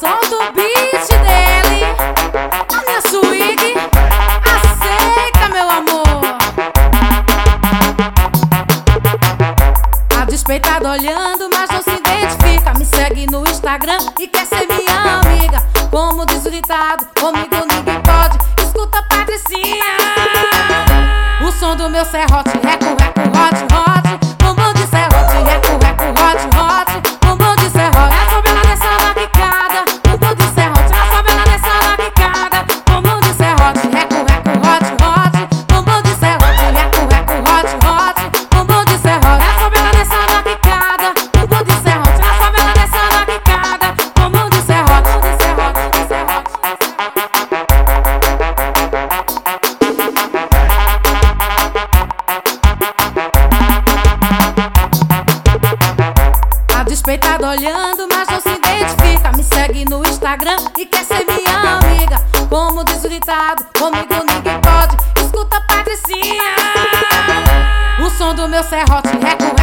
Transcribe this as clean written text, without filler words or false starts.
Solta o beat dele, a minha swing, aceita meu amor. A despeitada olhando, mas não se identifica. Me segue no Instagram e quer ser minha amiga. Como diz o ditado, comigo ninguém pode. Escuta a Patricinha, o som do meu serrote, reco, reco, hot, hot. Bumbum de serrote, reco, reco, hot, hot. Bumbum de serrote, é sobe ela nessa na quicada. Bumbum de serrote, é sobe ela nessa na quicada. Bumbum de serrote, reco, reco, hot, hot. Bumbum de serrote, reco, reco, hot, hot. Bumbum de serrote, é sobe ela nessa na quicada. Bumbum de serrote, é sobe ela nessa na quicada. Bumbum de serrote, de serrote, de serrote. Despeitada olhando, mas não se identifica. Me segue no Instagram e quer ser minha amiga. Como diz o ditado, comigo ninguém pode. Escuta a Patricinha, o som do meu serrote, reco,